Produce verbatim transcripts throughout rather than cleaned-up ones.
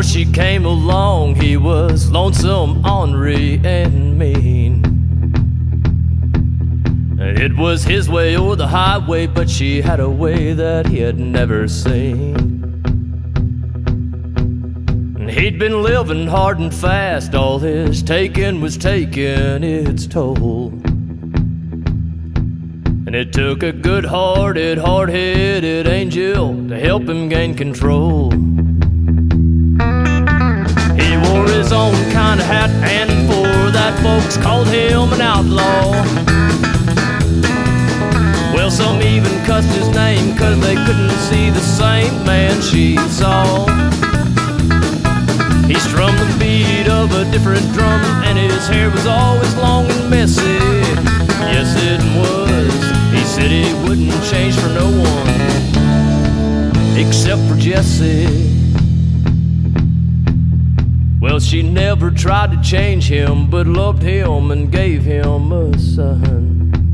she came along, he was lonesome, ornery, and mean. It was his way or the highway, but she had a way that he had never seen. And he'd been living hard and fast, all his taking was taking its toll. And it took a good-hearted, hard-headed angel to help him gain control. He wore his own kind of hat, and for that folks called him an outlaw. Well, some even cussed his name, cause they couldn't see the same man she saw. He strummed the beat of a different drum, and his hair was always long and messy. Yes, it was. He said he wouldn't change for no one, except for Jesse. Well, she never tried to change him, but loved him and gave him a son.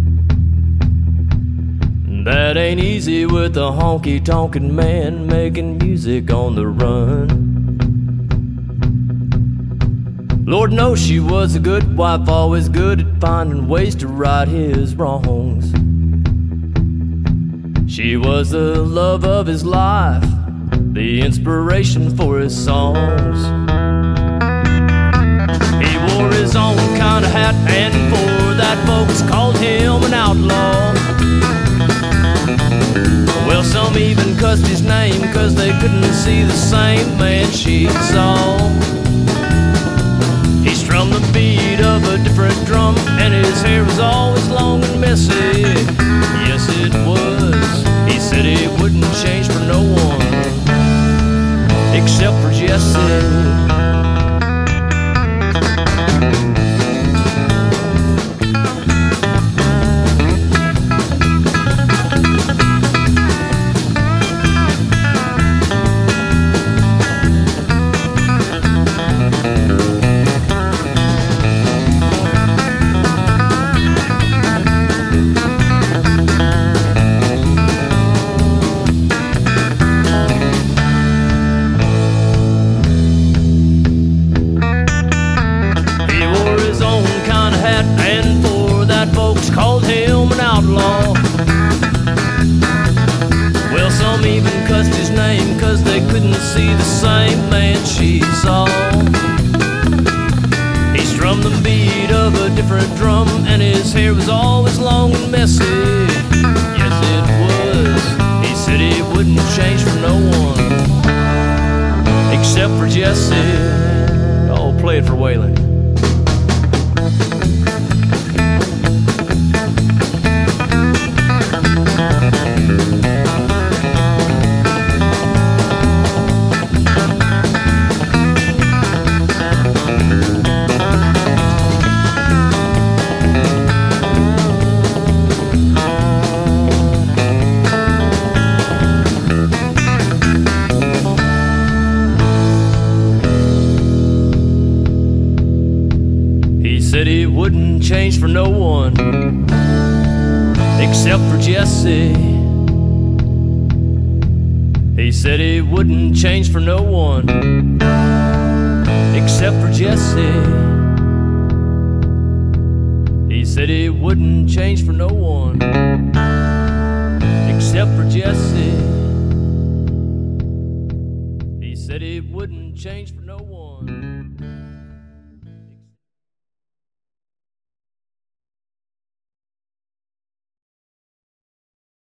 That ain't easy with a honky-tonkin' man making music on the run. Lord knows she was a good wife, always good at finding ways to right his wrongs. She was the love of his life, the inspiration for his songs. He wore his own kind of hat, and for that folks called him an outlaw. Well, some even cussed his name, cause they couldn't see the same man she saw. He strummed the beat of a different drum, and his hair was always long and messy. Yes, it was. He said he wouldn't change for no one, except for Jesse. And for that folks called him an outlaw. Well, some even cussed his name, cause they couldn't see the same man she saw. He strummed the beat of a different drum, and his hair was always long and messy. Yes, it was. He said he wouldn't change for no one, except for Jesse. Oh, play it for Waylon. Said he wouldn't change for no one, except for Jesse. He said he wouldn't change for no one, except for Jesse. He said he wouldn't change for no one, except for Jesse. He said he wouldn't change for no one.